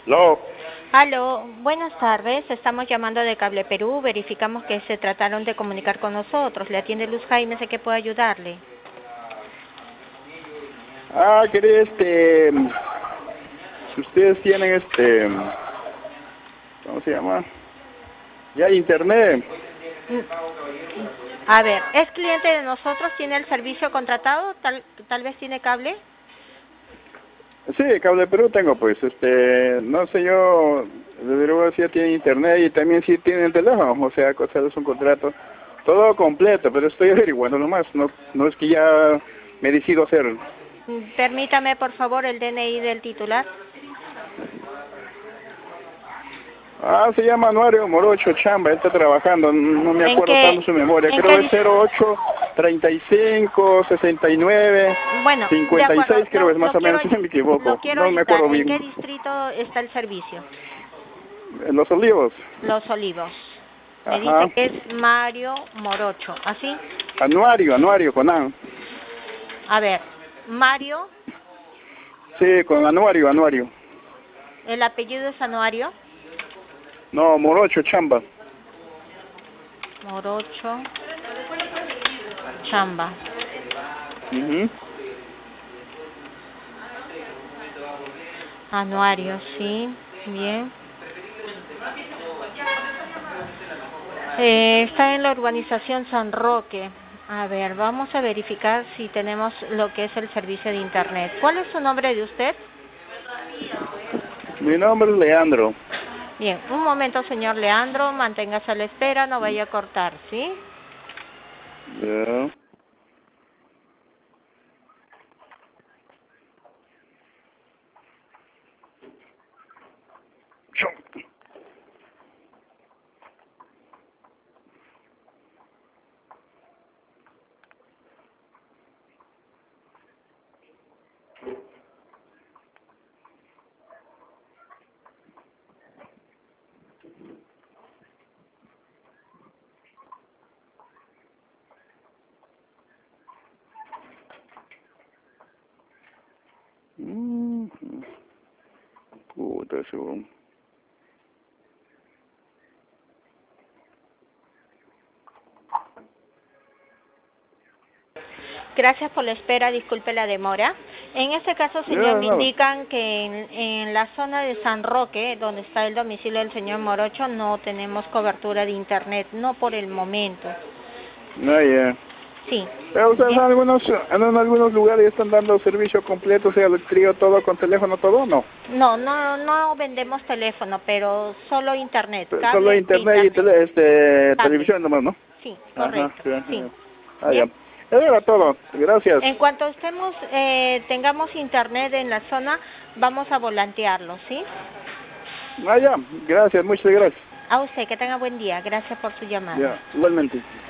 Aló. Aló, buenas tardes. Estamos llamando de Cable Perú. Verificamos que se trataron de comunicar con nosotros. Le atiende Luz Jaime, sé que puedo ayudarle. Quería si ustedes tienen ¿cómo se llama? Ya internet. A ver, ¿es cliente de nosotros? ¿Tiene el servicio contratado? ¿Tal vez tiene cable? Sí, Cable Perú tengo, pues, no sé yo, desde luego si ya tiene internet y también si tiene el teléfono, o sea, es un contrato, todo completo, pero estoy averiguando nomás, no es que ya me decido hacerlo. Permítame, por favor, el DNI del titular. Se llama Anuario Morocho Chamba, él está trabajando, no me acuerdo tanto su memoria, creo que es 08 35 69 bueno, 56, creo que es más o menos, si no me equivoco, no me acuerdo bien. ¿En qué distrito está el servicio? En Los Olivos. Los Olivos. Me Ajá. dice que es Mario Morocho, ¿así? Anuario, con A. A ver, Mario. Sí, con Anuario. ¿El apellido es Anuario? No, Morocho Chamba. Morocho Chamba. Anuario, sí, bien. Está en la urbanización San Roque. A ver, vamos a verificar si tenemos lo que es el servicio de internet. ¿Cuál es su nombre de usted? Mi nombre es Leandro. Bien, un momento, señor Leandro, manténgase a la espera, no vaya a cortar, ¿sí? Ya. Puta, seguro. Gracias por la espera, disculpe la demora. En este caso, señor, me indican que en la zona de San Roque, donde está el domicilio del señor Morocho, no tenemos cobertura de internet, no por el momento. No, ya. Sí. Pero ustedes en algunos lugares están dando servicio completo, o sea, el trío todo con teléfono, todo, ¿no? No vendemos teléfono, pero solo internet. Cable, solo internet y televisión nomás, ¿no? Sí, correcto. Ajá, sí. Ya. Eso era todo. Gracias. En cuanto tengamos internet en la zona, vamos a volantearlo, ¿sí? Ya. Gracias, muchas gracias. A usted, que tenga buen día. Gracias por su llamada. Ya, igualmente.